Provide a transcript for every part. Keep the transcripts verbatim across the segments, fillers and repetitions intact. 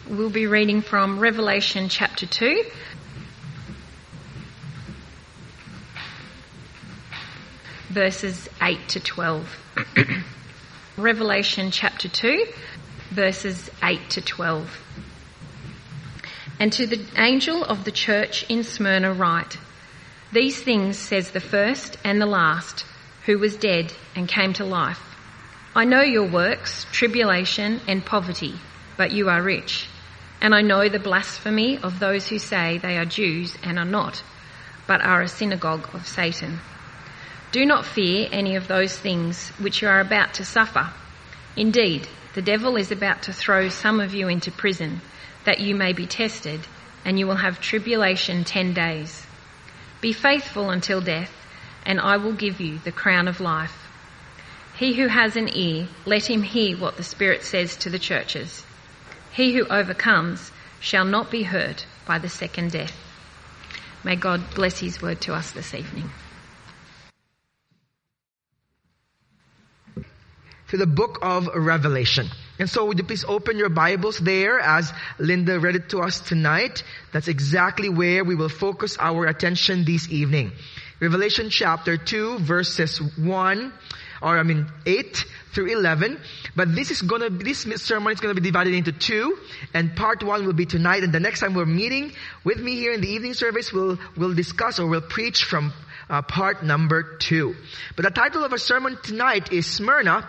We'll be reading from Revelation chapter two. Verses eight to twelve. Revelation chapter two, verses eight to twelve. And to the angel of the church in Smyrna write, "These things says the first and the last, who was dead and came to life. I know your works, tribulation and poverty, but you are rich. And I know the blasphemy of those who say they are Jews and are not, but are a synagogue of Satan. Do not fear any of those things which you are about to suffer. Indeed, the devil is about to throw some of you into prison, that you may be tested, and you will have tribulation ten days. Be faithful until death, and I will give you the crown of life. He who has an ear, let him hear what the Spirit says to the churches. He who overcomes shall not be hurt by the second death." May God bless his word to us this evening. To the book of Revelation. And so would you please open your Bibles there as Linda read it to us tonight. That's exactly where we will focus our attention this evening. Revelation chapter two, verses one, or I mean eight through eleven. But this is gonna, this sermon is gonna be divided into two, and part one will be tonight, and the next time we're meeting with me here in the evening service, we'll, we'll discuss or we'll preach from uh, part number two. But the title of our sermon tonight is Smyrna,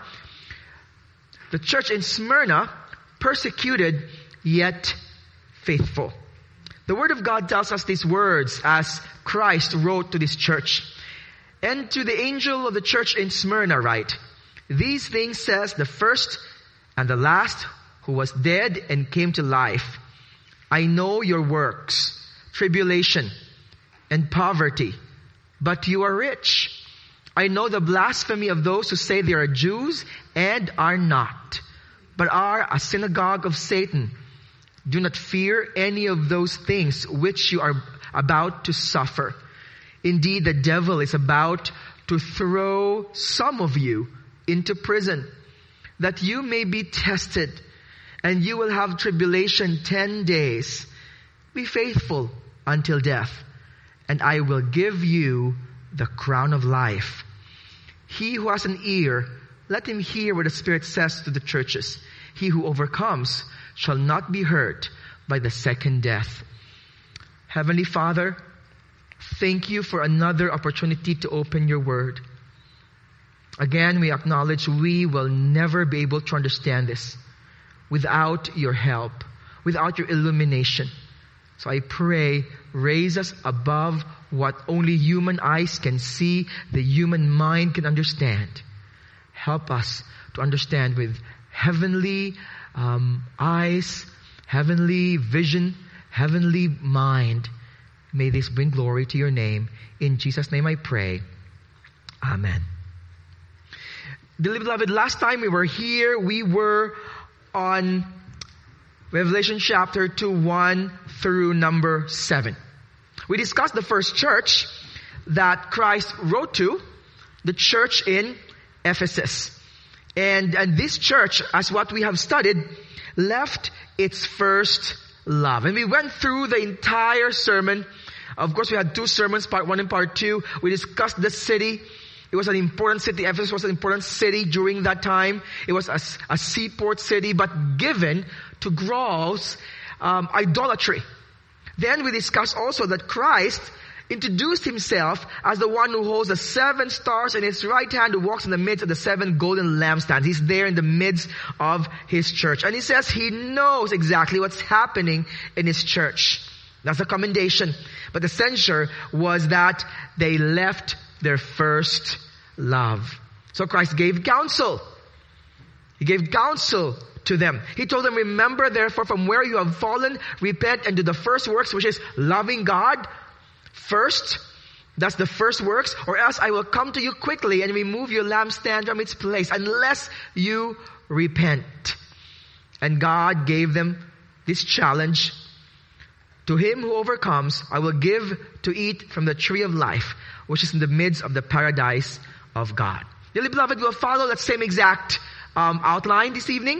the church in Smyrna, persecuted yet faithful. The Word of God tells us these words as Christ wrote to this church. "And to the angel of the church in Smyrna write, these things says the first and the last, who was dead and came to life. I know your works, tribulation and poverty, but you are rich. I know the blasphemy of those who say they are Jews and are not, but are a synagogue of Satan. Do not fear any of those things which you are about to suffer. Indeed, the devil is about to throw some of you into prison, that you may be tested, and you will have tribulation ten days. Be faithful until death, and I will give you the crown of life. He who has an ear, let him hear what the Spirit says to the churches. He who overcomes shall not be hurt by the second death." Heavenly Father, thank you for another opportunity to open your word. Again, we acknowledge we will never be able to understand this without your help, without your illumination. So I pray, raise us above what only human eyes can see, the human mind can understand. Help us to understand with heavenly um, eyes, heavenly vision, heavenly mind. May this bring glory to your name. In Jesus' name I pray. Amen. Dearly beloved, last time we were here, we were on Revelation chapter two, one through number seven. We discussed the first church that Christ wrote to, the church in Ephesus. And, and this church, as what we have studied, left its first love. And we went through the entire sermon. Of course, we had two sermons, part one and part two. We discussed the city. It was an important city. Ephesus was an important city during that time. It was a, a seaport city, but given to gross um, idolatry. Then we discussed also that Christ introduced himself as the one who holds the seven stars in his right hand, who walks in the midst of the seven golden lampstands. He's there in the midst of his church. And he says he knows exactly what's happening in his church. That's a commendation. But the censure was that they left their first love. So Christ gave counsel. He gave counsel to them. He told them, remember therefore from where you have fallen, repent and do the first works, which is loving God first. That's the first works, or else I will come to you quickly and remove your lampstand from its place unless you repent. And God gave them this challenge. To him who overcomes, I will give to eat from the tree of life, which is in the midst of the paradise of God. Dearly beloved, we'll follow that same exact um, outline this evening.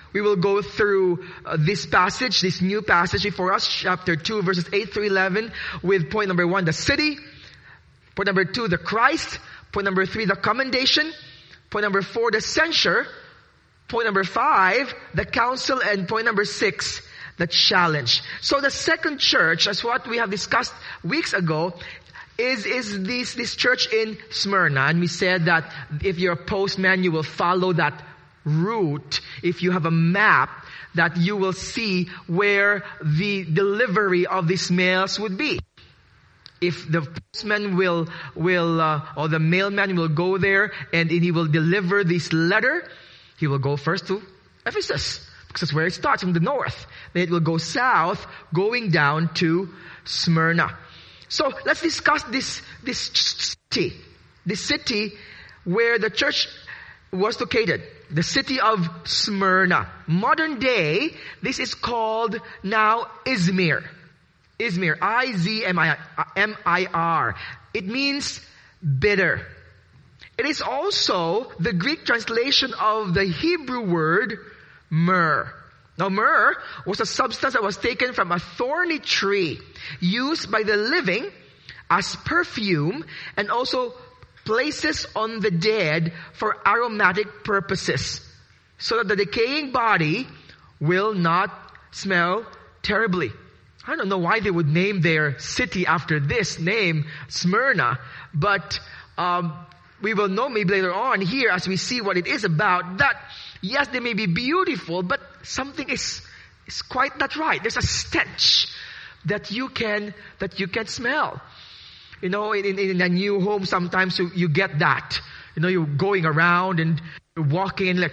we will go through uh, this passage, this new passage before us, chapter two, verses eight through eleven, with point number one, the city. Point number two, the Christ. Point number three, the commendation. Point number four, the censure. Point number five, the counsel. And point number six, the challenge. So the second church, as what we have discussed weeks ago, is, is this, this church in Smyrna. And we said that if you're a postman, you will follow that route. If you have a map, that you will see where the delivery of these mails would be. If the postman will, will, uh, or the mailman will go there and he will deliver this letter, he will go first to Ephesus, because that's where it starts, from the north. Then it will go south, going down to Smyrna. So let's discuss this, this city, this city where the church was located. The city of Smyrna. Modern day, this is called now Izmir. Izmir. I Z M I R. It means bitter. It is also the Greek translation of the Hebrew word myrrh. Now myrrh was a substance that was taken from a thorny tree, used by the living as perfume, and also places on the dead for aromatic purposes, so that the decaying body will not smell terribly. I don't know why they would name their city after this name, Smyrna, but um, we will know maybe later on here as we see what it is about, that yes, they may be beautiful, but something is is quite not right. There's a stench that you can that you can smell. You know, in, in, in a new home, sometimes you, you get that. You know, you're going around and you're walking and like,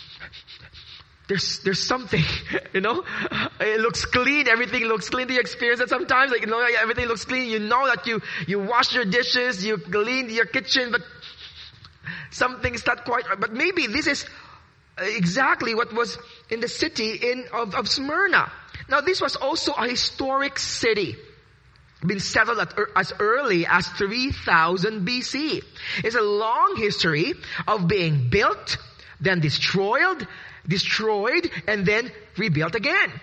there's, there's something, you know, it looks clean, everything looks clean. Do you experience that sometimes? Like, you know, everything looks clean. You know that you, you wash your dishes, you clean your kitchen, but something's not quite right. But maybe this is exactly what was in the city in, of, of Smyrna. Now, this was also a historic city. Been settled at, as early as three thousand B C. It's a long history of being built, then destroyed, destroyed, and then rebuilt again.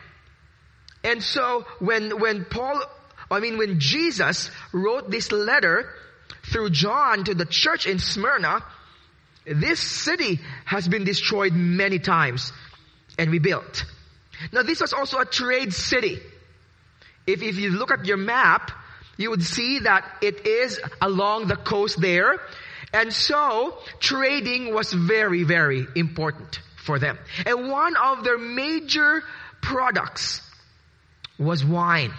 And so when when Paul, I mean when Jesus wrote this letter through John to the church in Smyrna, this city has been destroyed many times and rebuilt. Now this was also a trade city. If, if you look at your map, you would see that it is along the coast there. And so, trading was very, very important for them. And one of their major products was wine.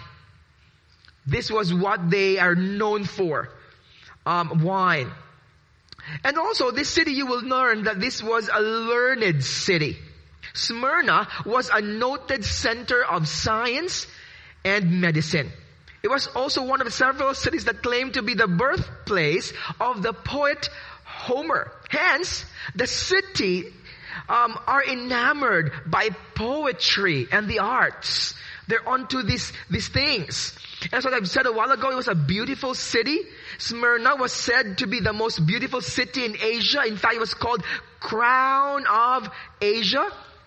This was what they are known for. Um, wine. And also, this city, you will learn that this was a learned city. Smyrna was a noted center of science and medicine. It was also one of several cities that claimed to be the birthplace of the poet Homer. Hence, the city um, are enamored by poetry and the arts. They're onto these, these things. As what I've said a while ago, it was a beautiful city. Smyrna was said to be the most beautiful city in Asia. In fact, it was called Crown of Asia.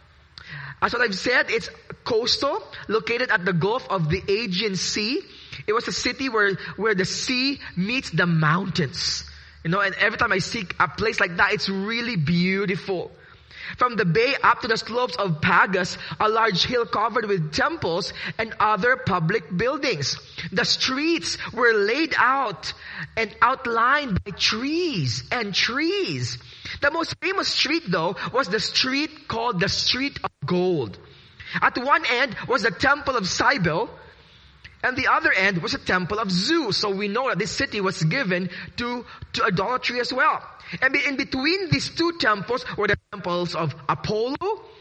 As what I've said, it's coastal, located at the Gulf of the Aegean Sea. It was a city where, where the sea meets the mountains. You know, and every time I see a place like that, it's really beautiful. From the bay up to the slopes of Pagus, a large hill covered with temples and other public buildings. The streets were laid out and outlined by trees and trees. The most famous street, though, was the street called the Street of Gold. At one end was the Temple of Cybele, and the other end was the Temple of Zeus. So we know that this city was given to, to idolatry as well. And in between these two temples were the temples of Apollo,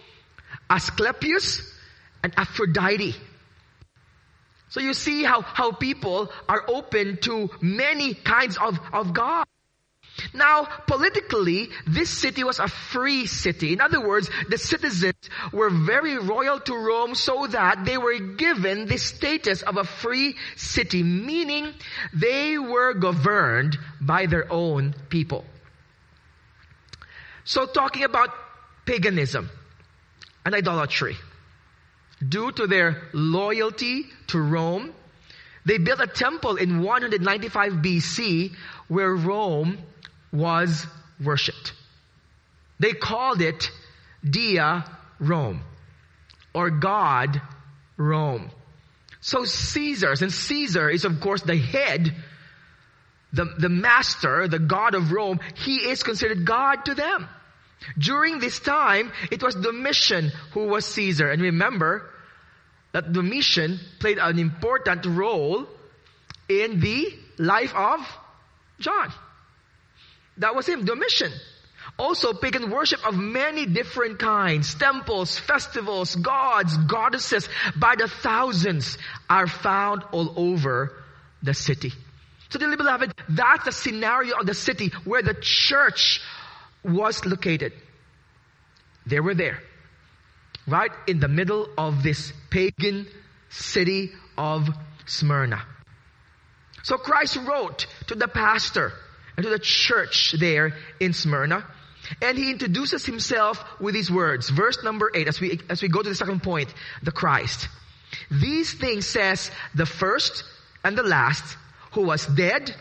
Asclepius, and Aphrodite. So you see how, how people are open to many kinds of, of gods. Now, politically, this city was a free city. In other words, the citizens were very loyal to Rome, so that they were given the status of a free city, meaning they were governed by their own people. So talking about paganism, and idolatry. Due to their loyalty to Rome, they built a temple in one ninety-five B C where Rome was worshipped. They called it Dia Rome, or God Rome. So Caesars, and Caesar is of course the head, the, the master, the God of Rome. He is considered God to them. During this time, it was Domitian who was Caesar. And remember that Domitian played an important role in the life of John. That was him, Domitian. Also, pagan worship of many different kinds, temples, festivals, gods, goddesses, by the thousands are found all over the city. So, dearly beloved, that's the scenario of the city where the church was located. They were there, right in the middle of this pagan city of Smyrna. So Christ wrote to the pastor and to the church there in Smyrna, and he introduces himself with these words. Verse number eight, as we as we go to the second point, the Christ. These things says the first and the last, who was dead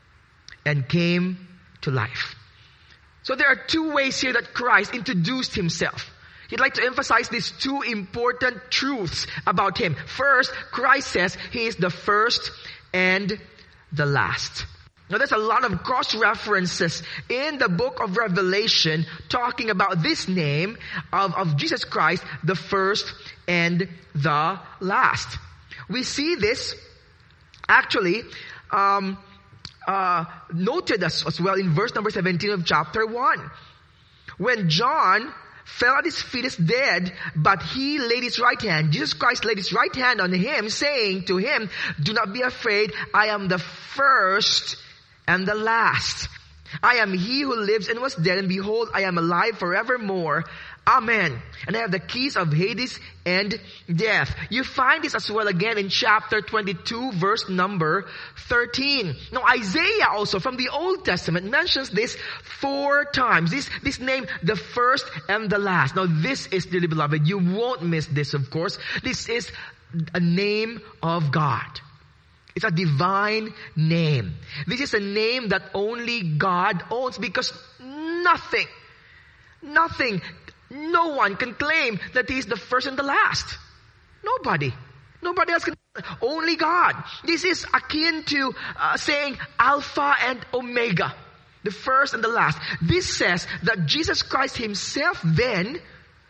and came to life. So there are two ways here that Christ introduced himself. He'd like to emphasize these two important truths about him. First, Christ says he is the first and the last. Now there's a lot of cross-references in the book of Revelation talking about this name of, of Jesus Christ, the first and the last. We see this actually um, uh, noted as, as well in verse number seventeen of chapter one. When John fell at his feet as dead, but he laid his right hand. Jesus Christ laid his right hand on him, saying to him, do not be afraid, I am the first and the last. I am he who lives and was dead, and behold, I am alive forevermore. Amen. And I have the keys of Hades and death. You find this as well again in chapter twenty-two, verse number thirteen. Now Isaiah also from the Old Testament mentions this four times. This, this name, the first and the last. Now this is, dearly beloved, you won't miss this, of course. This is a name of God. It's a divine name. This is a name that only God owns, because nothing, nothing, no one can claim that he is the first and the last. Nobody. Nobody else can. Only God. This is akin to uh, saying Alpha and Omega. The first and the last. This says that Jesus Christ himself then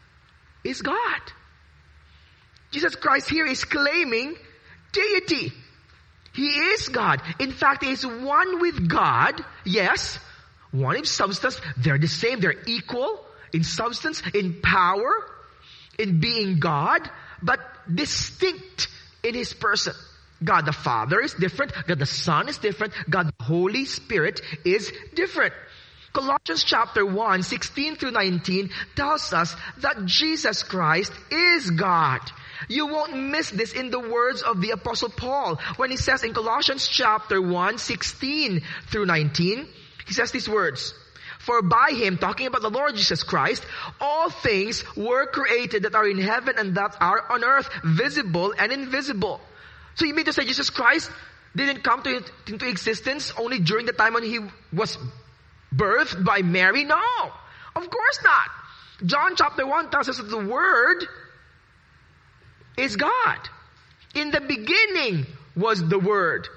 is God. Jesus Christ here is claiming deity. He is God. In fact, he is one with God. Yes, one in substance. They're the same. They're equal in substance, in power, in being God, but distinct in his person. God the Father is different. God the Son is different. God the Holy Spirit is different. Colossians chapter one, sixteen through nineteen tells us that Jesus Christ is God. You won't miss this in the words of the Apostle Paul when he says in Colossians chapter one, sixteen through nineteen, he says these words. For by him, talking about the Lord Jesus Christ, all things were created that are in heaven and that are on earth, visible and invisible. So you mean to say Jesus Christ didn't come to, into existence only during the time when he was birthed by Mary? No, of course not. John chapter one tells us that the Word is God. In the beginning was the Word.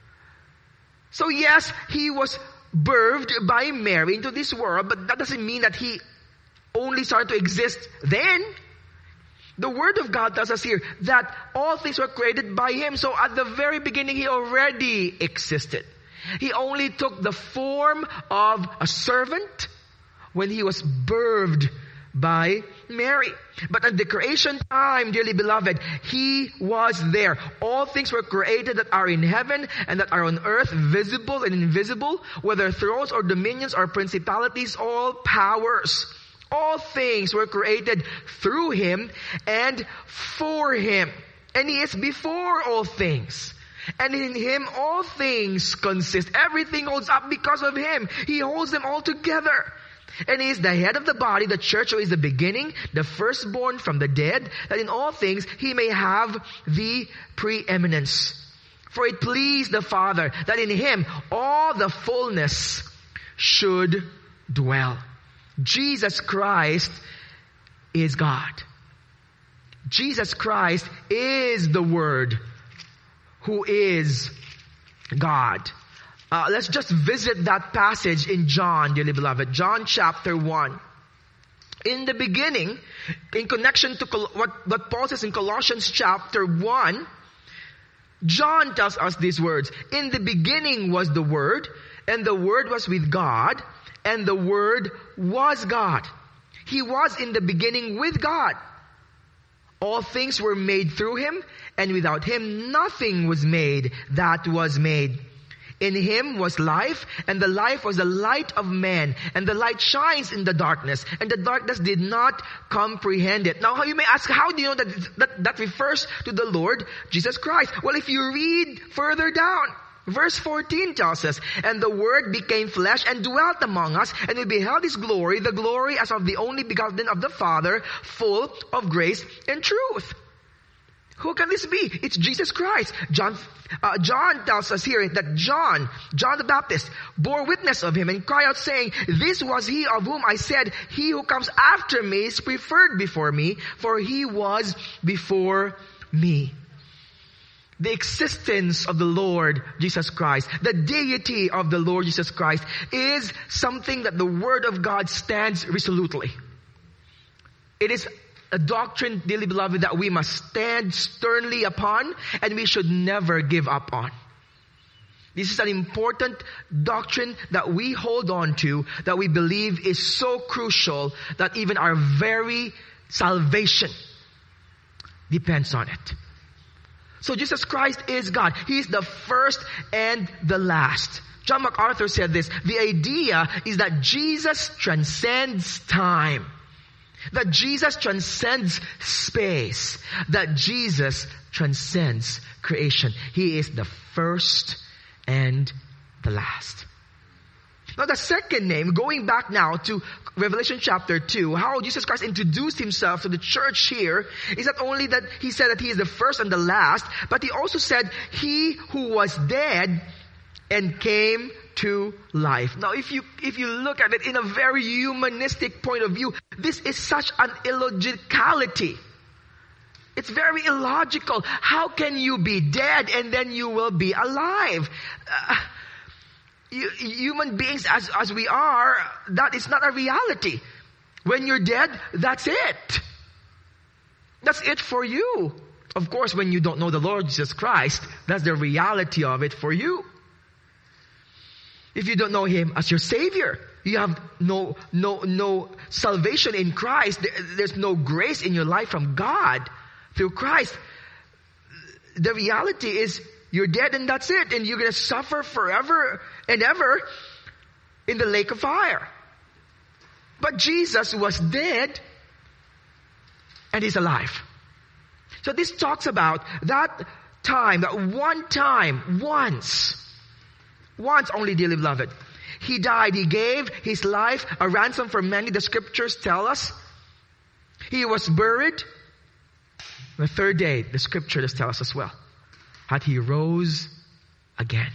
So yes, he was birthed by Mary into this world, but that doesn't mean that he only started to exist then. The Word of God tells us here that all things were created by him. So at the very beginning, he already existed. He only took the form of a servant when he was birthed by Mary. But at the creation time, dearly beloved, he was there. All things were created that are in heaven and that are on earth, visible and invisible, whether thrones or dominions or principalities, all powers. All things were created through him and for him. And he is before all things. And in him all things consist. Everything holds up because of him. He holds them all together. And he is the head of the body, the church, who is the beginning, the firstborn from the dead, that in all things he may have the preeminence. For it pleased the Father that in him all the fullness should dwell. Jesus Christ is God. Jesus Christ is the Word, who is God. Uh, let's just visit that passage in John, dearly beloved. John chapter one. In the beginning, in connection to Col- what, what Paul says in Colossians chapter one, John tells us these words. In the beginning was the Word, and the Word was with God, and the Word was God. He was in the beginning with God. All things were made through Him, and without Him nothing was made that was made. In Him was life, and the life was the light of man, and the light shines in the darkness, and the darkness did not comprehend it. Now you may ask, how do you know that that, that refers to the Lord Jesus Christ? Well, if you read further down, verse fourteen tells us, and the Word became flesh and dwelt among us, and we beheld His glory, the glory as of the only begotten of the Father, full of grace and truth. Who can this be? It's Jesus Christ. John, uh, John tells us here that John, John the Baptist, bore witness of Him and cried out saying, this was He of whom I said, He who comes after me is preferred before me, for He was before me. The existence of the Lord Jesus Christ, the deity of the Lord Jesus Christ, is something that the Word of God stands resolutely. It is a doctrine, dearly beloved, that we must stand sternly upon, and we should never give up on. This is an important doctrine that we hold on to, that we believe is so crucial that even our very salvation depends on it. So Jesus Christ is God. He is the first and the last. John MacArthur said this, the idea is that Jesus transcends time. That Jesus transcends space. That Jesus transcends creation. He is the first and the last. Now the second name, going back now to Revelation chapter two, how Jesus Christ introduced Himself to the church here, is not only that He said that He is the first and the last, but He also said, He who was dead and came to life. Now if you, if you look at it in a very humanistic point of view, this is such an illogicality. It's very illogical. How can you be dead and then you will be alive? Uh, you, human beings as, as we are, that is not a reality. When you're dead, that's it. That's it for you. Of course, when you don't know the Lord Jesus Christ, that's the reality of it for you. If you don't know Him as your Savior, you have no, no, no salvation in Christ. There's no grace in your life from God through Christ. The reality is you're dead and that's it. And you're going to suffer forever and ever in the lake of fire. But Jesus was dead and He's alive. So this talks about that time, that one time, once, once only, dearly beloved. He died. He gave His life a ransom for many. The scriptures tell us. He was buried. The third day, the scriptures tell us as well, that He rose again.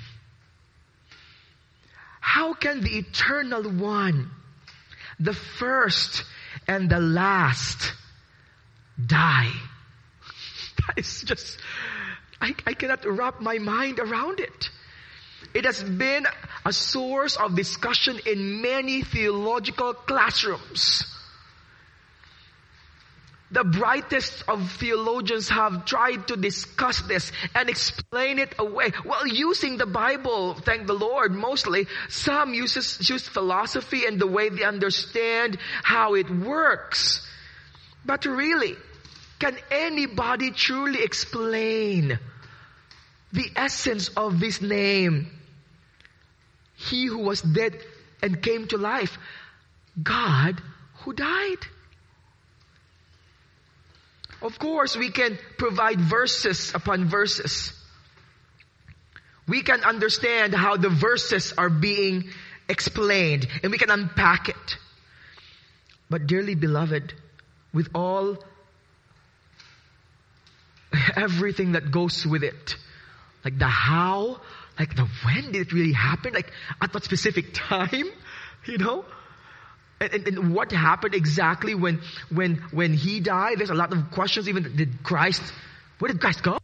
How can the eternal one, the first and the last, die? That is just, I, I cannot wrap my mind around it. It has been a source of discussion in many theological classrooms. The brightest of theologians have tried to discuss this and explain it away. Well, using the Bible, thank the Lord, mostly. Some uses, use philosophy and the way they understand how it works. But really, can anybody truly explain the essence of this name? He who was dead and came to life. God who died. Of course, we can provide verses upon verses. We can understand how the verses are being explained, and we can unpack it. But dearly beloved, with all, everything that goes with it, like the how, like the when did it really happen, like at what specific time, you know? And, and, and what happened exactly when, when, when he died? There's a lot of questions. Even did Christ, where did Christ go?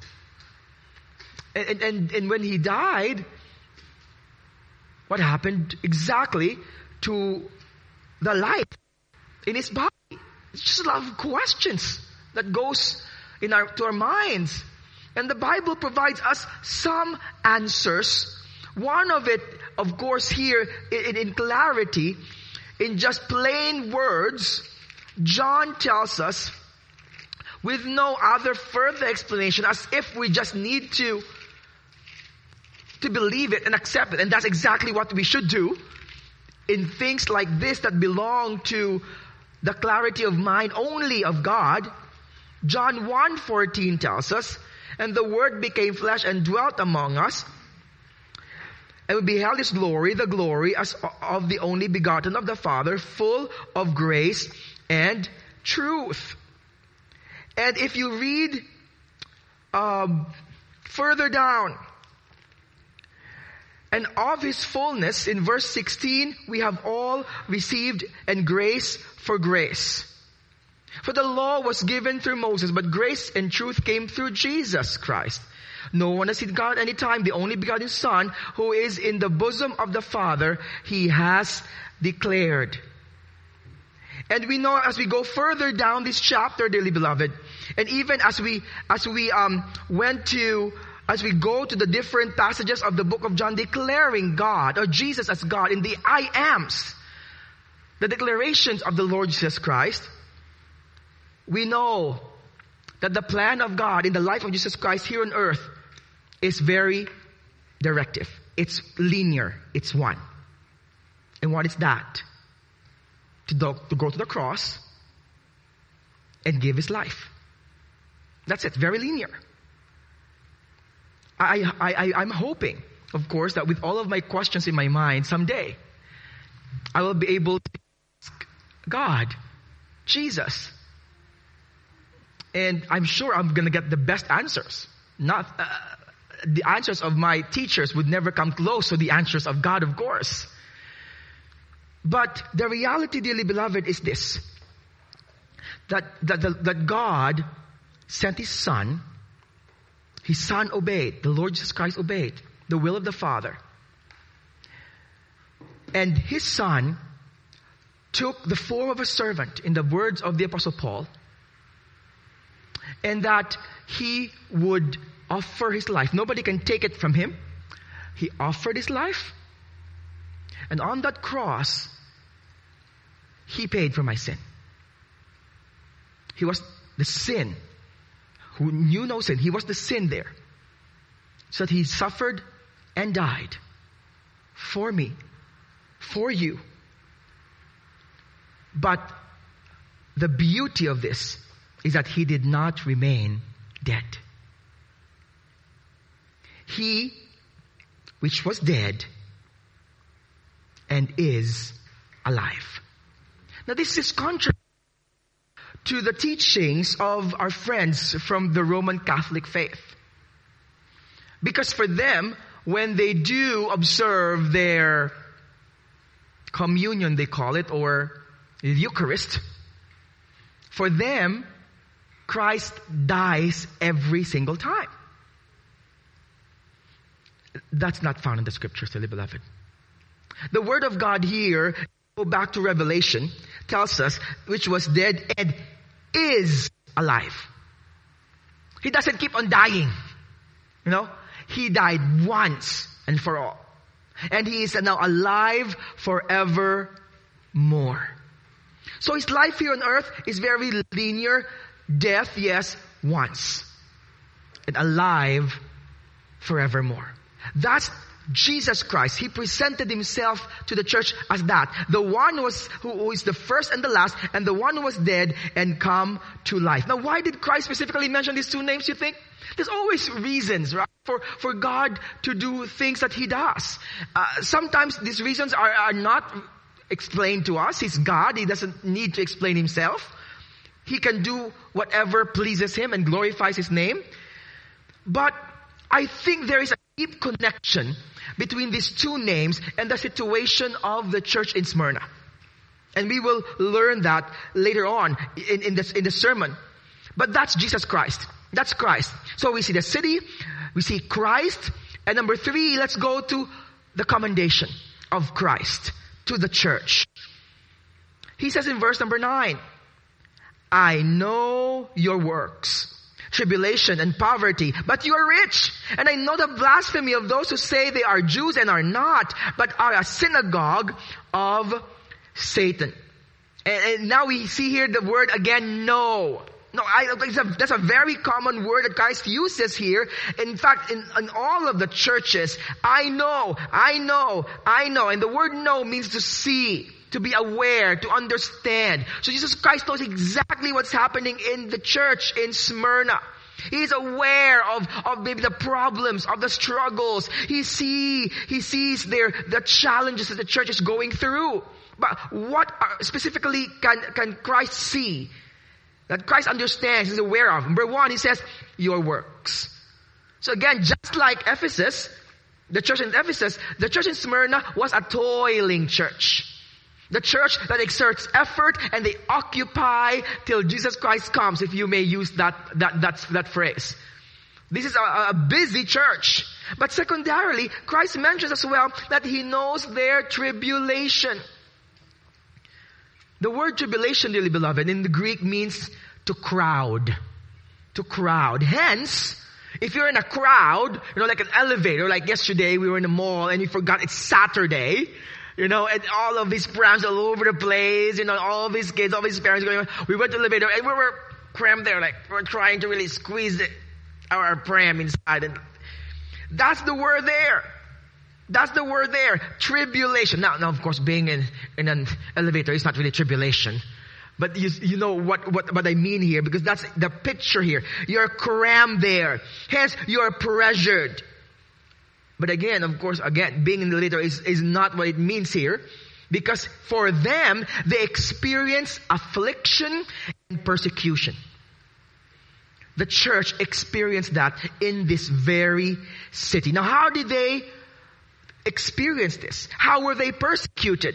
And, and, and when he died, what happened exactly to the life in his body? It's just a lot of questions that goes in our, to our minds. And the Bible provides us some answers. One of it, of course, here in, in clarity, in just plain words, John tells us with no other further explanation, as if we just need to, to believe it and accept it. And that's exactly what we should do in things like this that belong to the clarity of mind only of God. John one fourteen tells us, and the Word became flesh and dwelt among us, and we beheld His glory, the glory as of the only begotten of the Father, full of grace and truth. And if you read um, further down, and of His fullness, in verse sixteen, we have all received and grace for grace. For the law was given through Moses, but grace and truth came through Jesus Christ. No one has seen God any time. The only begotten Son, who is in the bosom of the Father, He has declared. And we know as we go further down this chapter, dearly beloved, and even as we as we um went to as we go to the different passages of the book of John, declaring God or Jesus as God in the I ams, the declarations of the Lord Jesus Christ, we know that the plan of God in the life of Jesus Christ here on earth is very directive. It's linear. It's one. And what is that? To, do, to go to the cross and give His life. That's it. Very linear. I, I, I, I'm hoping, of course, that with all of my questions in my mind, someday, I will be able to ask God, Jesus. And I'm sure I'm going to get the best answers. Not uh, the answers of my teachers would never come close to the answers of God, of course. But the reality, dearly beloved, is this. That, that, that, that God sent His Son. His Son obeyed. The Lord Jesus Christ obeyed the will of the Father. And His Son took the form of a servant, in the words of the Apostle Paul, and that He would offer His life. Nobody can take it from Him. He offered His life. And on that cross, He paid for my sin. He was the sin who knew no sin. He was the sin there. So that He suffered and died for me, for you. But the beauty of this is that He did not remain dead. He, which was dead, and is alive. Now this is contrary to the teachings of our friends from the Roman Catholic faith. Because for them, when they do observe their communion, they call it, or the Eucharist, for them, Christ dies every single time. That's not found in the Scriptures, dearly beloved. The Word of God here, go back to Revelation, tells us, which was dead and is alive. He doesn't keep on dying. You know, He died once and for all. And He is now alive forevermore. So His life here on earth is very linear. Death, yes, once. And alive forevermore. That's Jesus Christ. He presented Himself to the church as that. The one who, was, who is the first and the last, and the one who was dead and come to life. Now, why did Christ specifically mention these two names, you think? There's always reasons, right? For, for God to do things that He does. Uh, sometimes these reasons are, are not explain to us. He's God. He doesn't need to explain himself. He can do whatever pleases him and glorifies his name. But I think there is a deep connection between these two names and the situation of the church in Smyrna. And we will learn that later on in, in, this, in the sermon. But that's Jesus Christ. That's Christ. So we see the city, we see Christ, and number three, let's go to the commendation of Christ to the church. He says in verse number nine, I know your works, tribulation and poverty, but you are rich. And I know the blasphemy of those who say they are Jews and are not, but are a synagogue of Satan. And, and now we see here the word again, know. No, I, it's a, that's a very common word that Christ uses here. In fact, in, in all of the churches, I know, I know, I know. And the word know means to see, to be aware, to understand. So Jesus Christ knows exactly what's happening in the church in Smyrna. He's aware of, of maybe the problems, of the struggles. He see, he sees their, the challenges that the church is going through. But what are, specifically can, can Christ see? That Christ understands, is aware of. Number one, he says, your works. So again, just like Ephesus, the church in Ephesus, the church in Smyrna was a toiling church. The church that exerts effort and they occupy till Jesus Christ comes, if you may use that, that, that, that phrase. This is a, a busy church. But secondarily, Christ mentions as well that he knows their tribulation. The word tribulation, dearly beloved, in the Greek means to crowd. To crowd. Hence, if you're in a crowd, you know, like an elevator, like yesterday we were in the mall and you forgot it's Saturday, you know, and all of these prams all over the place, you know, all of these kids, all these parents going, we went to the elevator and we were crammed there, like we're trying to really squeeze it, our pram inside. And that's the word there. That's the word there. Tribulation. Now, now of course, being in, in an elevator is not really tribulation. But you, you know what, what, what I mean here, because that's the picture here. You're crammed there. Hence, you're pressured. But again, of course, again, being in the elevator is, is not what it means here. Because for them, they experience affliction and persecution. The church experienced that in this very city. Now, how did they experience this? How were they persecuted?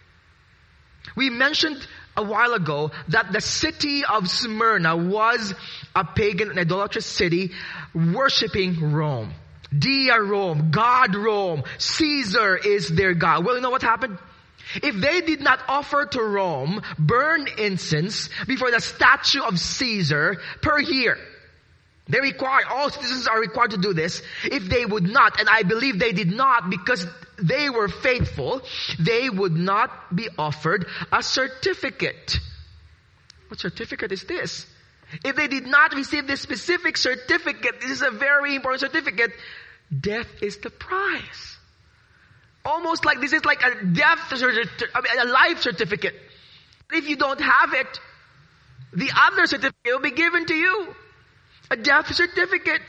We mentioned a while ago that the city of Smyrna was a pagan and idolatrous city worshipping Rome. Dia Rome, God Rome, Caesar is their God. Well, you know what happened? If they did not offer to Rome burn incense before the statue of Caesar per year, they require, all citizens are required to do this. If they would not, and I believe they did not because they were faithful, they would not be offered a certificate. What certificate is this? If they did not receive this specific certificate, this is a very important certificate, death is the prize. Almost like this is like a death certificate, I mean, a life certificate. If you don't have it, the other certificate will be given to you. A death certificate.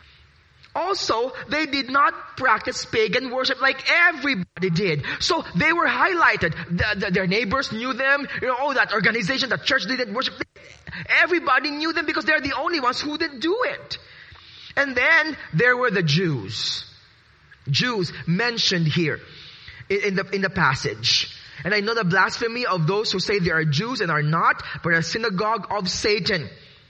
Also, they did not practice pagan worship like everybody did. So they were highlighted. The, the, their neighbors knew them. You know, oh, that organization, that church didn't worship. Everybody knew them because they're the only ones who didn't do it. And then there were the Jews. Jews mentioned here in, in the in the passage. And I know the blasphemy of those who say they are Jews and are not, but a synagogue of Satan.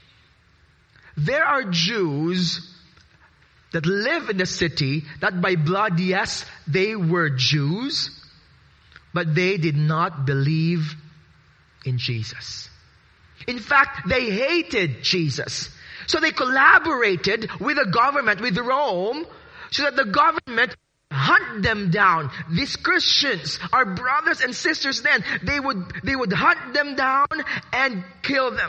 There are Jews that live in the city that by blood, yes, they were Jews, but they did not believe in Jesus. In fact, they hated Jesus. So they collaborated with the government, with Rome, so that the government hunt them down. These Christians, our brothers and sisters then, they would, they would hunt them down and kill them.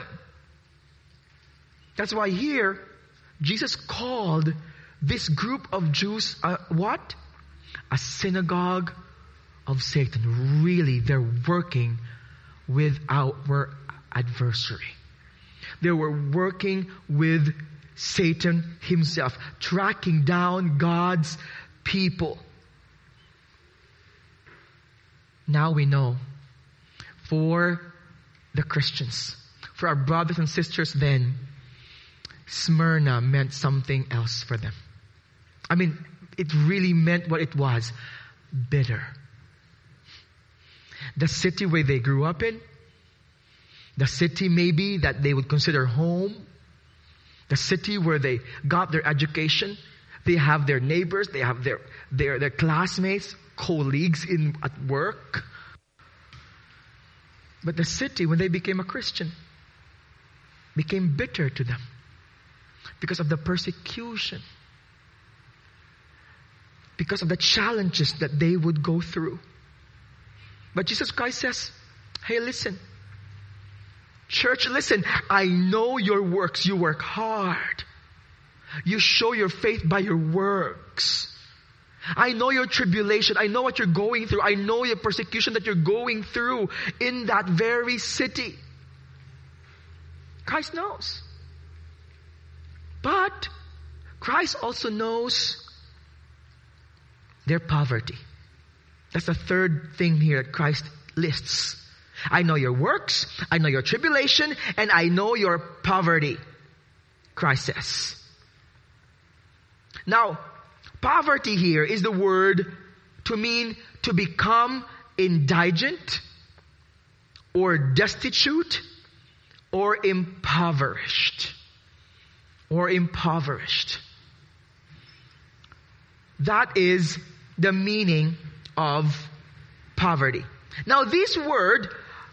That's why here, Jesus called this group of Jews, uh, what? A synagogue of Satan. Really, they're working with our adversary. They were working with Satan himself, tracking down God's people. Now we know for the Christians. For our brothers and sisters then, Smyrna meant something else for them. I mean, it really meant what it was. Bitter. The city where they grew up in, the city maybe that they would consider home, the city where they got their education, they have their neighbors, they have their, their, their classmates, colleagues in at work. But the city, when they became a Christian, became bitter to them because of the persecution, because of the challenges that they would go through. But Jesus Christ says, hey, listen, church, listen, I know your works. You work hard. You show your faith by your works. I know your tribulation. I know what you're going through. I know your persecution that you're going through in that very city. Christ knows. But Christ also knows their poverty. That's the third thing here that Christ lists. I know your works, I know your tribulation, and I know your poverty, Christ says. Now, poverty here is the word to mean to become indigent or destitute or impoverished. Or impoverished. That is the meaning of poverty. Now this word,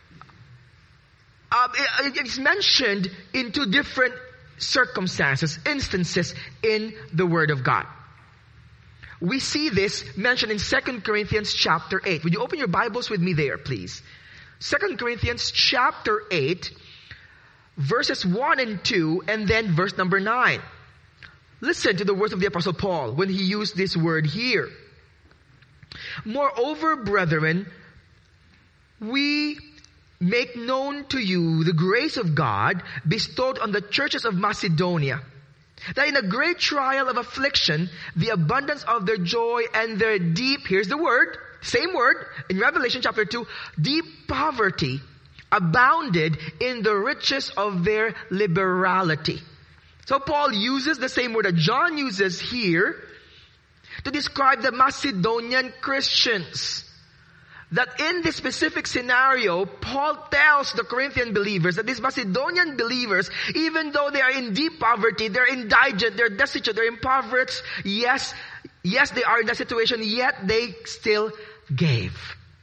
uh, it, it's mentioned in two different circumstances, instances in the Word of God. We see this mentioned in Second Corinthians chapter eight. Would you open your Bibles with me there, please? Second Corinthians chapter eight, verses one and two, and then verse number nine. Listen to the words of the Apostle Paul when he used this word here. Moreover, brethren, we make known to you the grace of God bestowed on the churches of Macedonia, that in a great trial of affliction, the abundance of their joy and their deep, here's the word, same word, in Revelation chapter two, deep poverty abounded in the riches of their liberality. So Paul uses the same word that John uses here to describe the Macedonian Christians. That in this specific scenario, Paul tells the Corinthian believers that these Macedonian believers, even though they are in deep poverty, they're indigent, they're destitute, they're impoverished, yes, yes, they are in that situation, yet they still gave.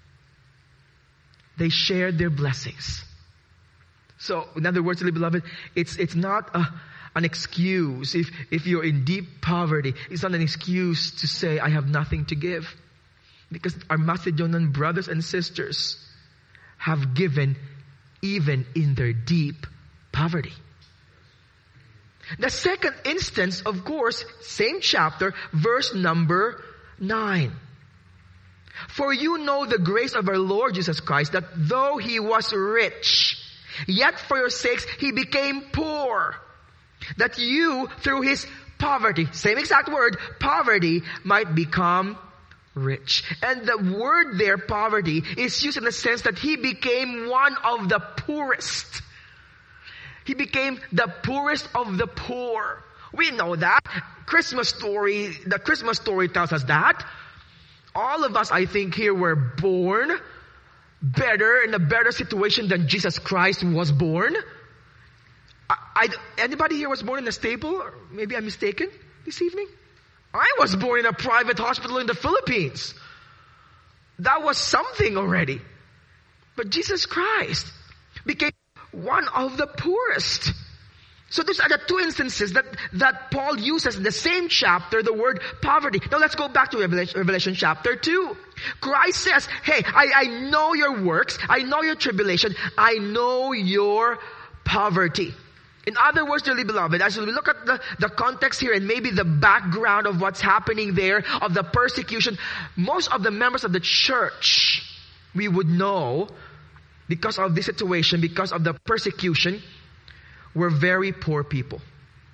They shared their blessings. So, in other words, beloved, it's it's not a, an excuse. If if you're in deep poverty, it's not an excuse to say, I have nothing to give. Because our Macedonian brothers and sisters have given even in their deep poverty. The second instance, of course, same chapter, verse number nine. For you know the grace of our Lord Jesus Christ, that though he was rich, yet for your sakes he became poor, that you through his poverty, same exact word, poverty, might become rich. And the word there, poverty, is used in the sense that he became one of the poorest. He became the poorest of the poor. We know that. Christmas story, the Christmas story tells us that. All of us, I think, here were born better, in a better situation than Jesus Christ was born. I, I, anybody here was born in a stable? Or maybe I'm mistaken this evening? I was born in a private hospital in the Philippines. That was something already. But Jesus Christ became one of the poorest. So these are the two instances that, that Paul uses in the same chapter, the word poverty. Now let's go back to Revelation, Revelation chapter two. Christ says, hey, I, I know your works. I know your tribulation. I know your poverty. In other words, dearly beloved, as we look at the, the context here and maybe the background of what's happening there, of the persecution, most of the members of the church, we would know, because of this situation, because of the persecution, were very poor people.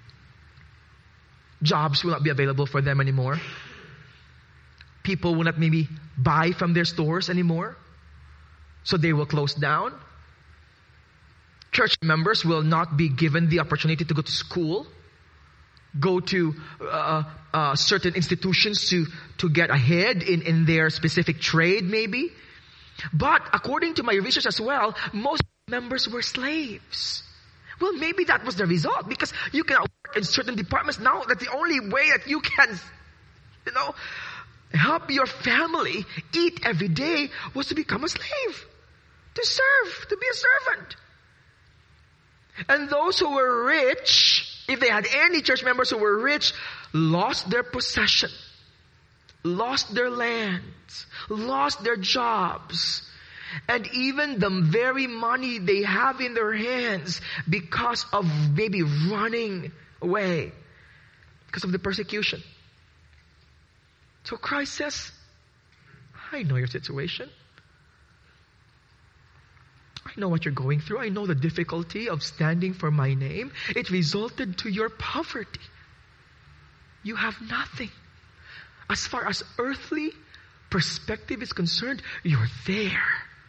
Jobs will not be available for them anymore. People will not maybe buy from their stores anymore. So they will close down. Church members will not be given the opportunity to go to school, go to uh, uh, certain institutions to, to get ahead in, in their specific trade maybe. But according to my research as well, most members were slaves. Well, maybe that was the result, because you cannot work in certain departments now. That's the only way that you can, you know, help your family eat every day was to become a slave, to serve, to be a servant. And those who were rich, if they had any church members who were rich, lost their possession, lost their lands, lost their jobs, and even the very money they have in their hands because of maybe running away because of the persecution. So Christ says, I know your situation. I know what you're going through. I know the difficulty of standing for my name. It resulted to your poverty. You have nothing. As far as earthly perspective is concerned, you're there.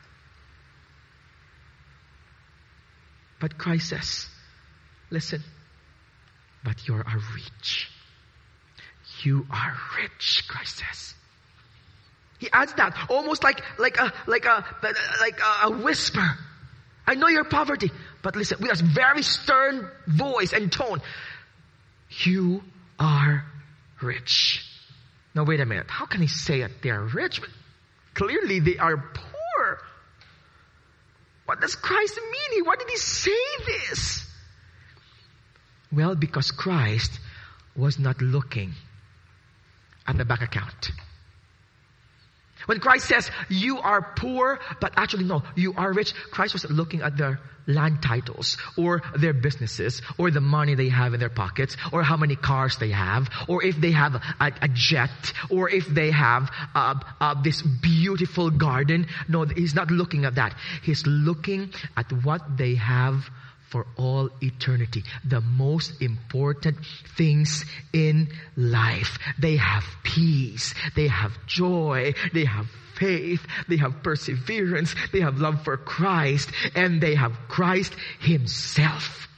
But Christ says, listen, but you're a rich. You are rich, Christ says. He adds that almost like like a like a like a, a whisper. I know your poverty, but listen, with a very stern voice and tone. You are rich. Now wait a minute. How can he say that they are rich? But clearly they are poor. What does Christ mean? Why did he say this? Well, because Christ was not looking at the bank account. When Christ says, you are poor, but actually no, you are rich, Christ was looking at their land titles, or their businesses, or the money they have in their pockets, or how many cars they have, or if they have a, a jet, or if they have uh, uh, this beautiful garden. No, he's not looking at that. He's looking at what they have for all eternity. The most important things in life. They have peace. They have joy. They have faith. They have perseverance. They have love for Christ. And they have Christ Himself.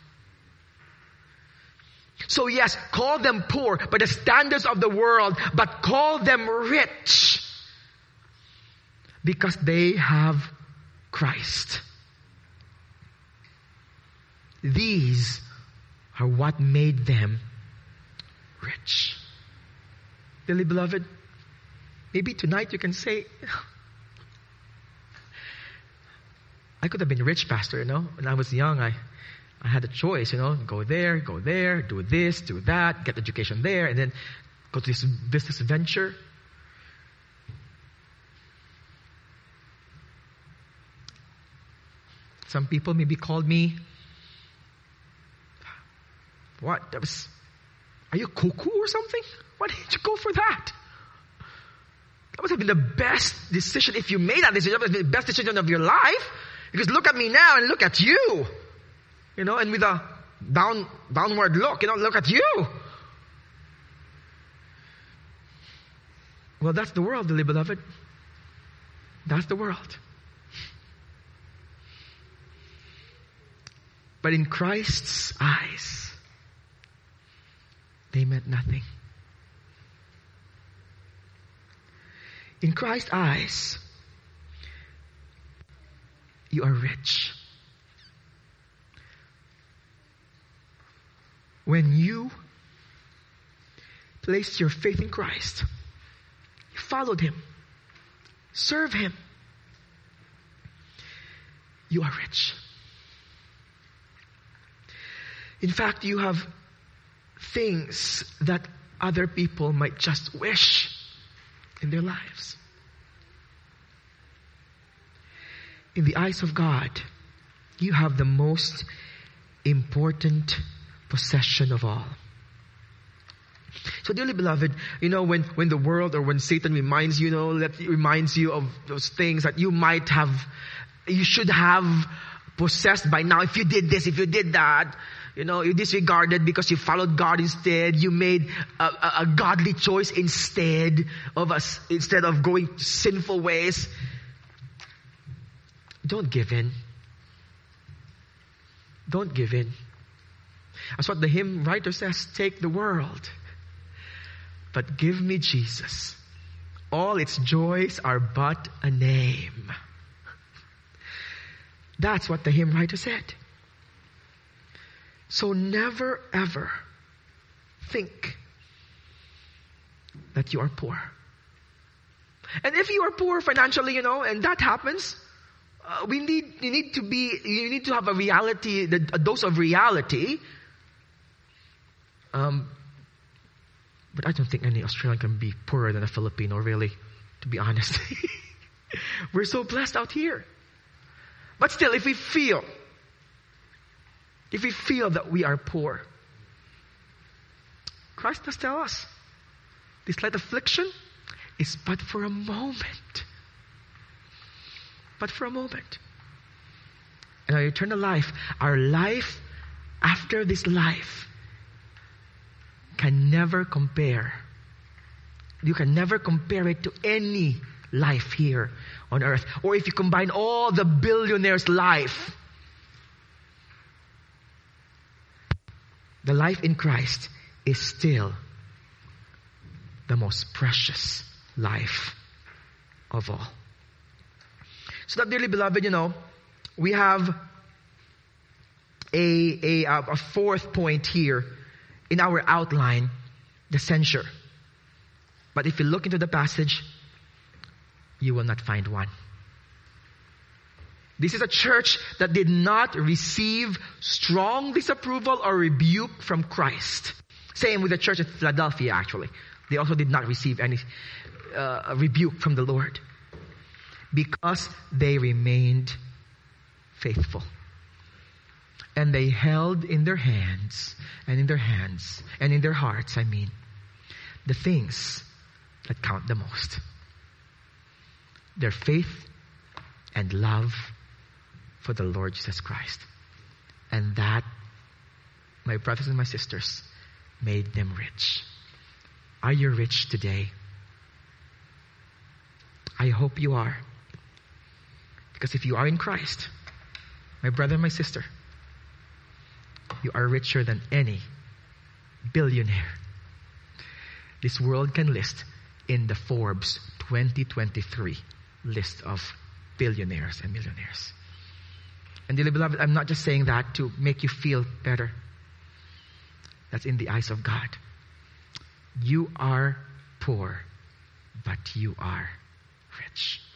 So yes, call them poor by the standards of the world, but call them rich because they have Christ. These are what made them rich. Dearly beloved, maybe tonight you can say, I could have been rich, Pastor, you know. When I was young, I, I had a choice, you know, go there, go there, do this, do that, get education there, and then go to this business venture. Some people maybe called me, what? That was, are you cuckoo or something? Why didn't you go for that? That would have been the best decision. If you made that decision, that would have been the best decision of your life. Because look at me now and look at you. You know, and with a down, downward look, you know, look at you. Well, that's the world, dearly beloved. That's the world. But in Christ's eyes, they meant nothing. In Christ's eyes, you are rich. When you placed your faith in Christ, you followed Him, serve Him, you are rich. In fact, you have things that other people might just wish in their lives. In the eyes of God, you have the most important possession of all. So dearly beloved, you know, when, when the world or when Satan reminds you, you know, that reminds you of those things that you might have, you should have possessed by now. If you did this, if you did that, you know, you disregarded because you followed God instead. You made a, a, a godly choice instead of us, instead of going sinful ways. don't give in. Don't give in. That's what the hymn writer says. Take the world, but give me Jesus. All its joys are but a name. That's what the hymn writer said. So never ever think that you are poor. And if you are poor financially, you know, and that happens, uh, we need, you need to be, you need to have a reality, a dose of reality. Um, but I don't think any Australian can be poorer than a Filipino, really, to be honest. We're so blessed out here. But still, if we feel, if we feel that we are poor, Christ does tell us, this light affliction is but for a moment. But for a moment. And our eternal life, our life after this life, can never compare. You can never compare it to any life here on earth. Or if you combine all the billionaires' life, the life in Christ is still the most precious life of all. So that, dearly beloved, you know, we have a, a, a fourth point here in our outline, the censure. But if you look into the passage, you will not find one. This is a church that did not receive strong disapproval or rebuke from Christ. Same with the church at Philadelphia, actually. They also did not receive any uh, rebuke from the Lord, because they remained faithful. And they held in their hands, and in their hands, and in their hearts, I mean, the things that count the most. Their faith and love for the Lord Jesus Christ. And that, my brothers and my sisters, made them rich. Are you rich today? I hope you are. Because if you are in Christ, my brother and my sister, you are richer than any billionaire this world can list in the Forbes twenty twenty-three list of billionaires and millionaires. And dearly beloved, I'm not just saying that to make you feel better. That's in the eyes of God. You are poor, but you are rich.